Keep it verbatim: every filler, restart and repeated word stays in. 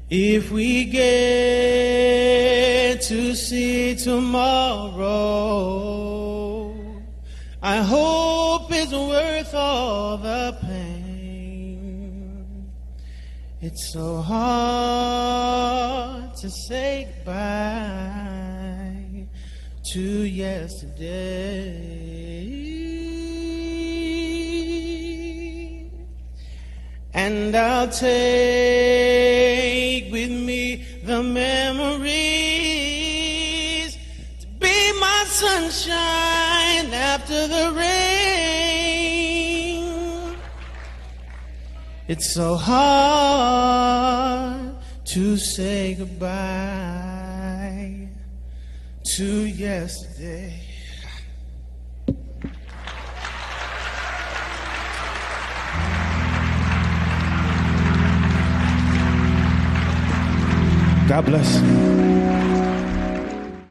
If we get to see tomorrow, I hope it's worth all the pain. It's so hard to say goodbye to yesterday. And I'll take with me the memories to be my sunshine after the rain. It's so hard to say goodbye to yesterday. God bless.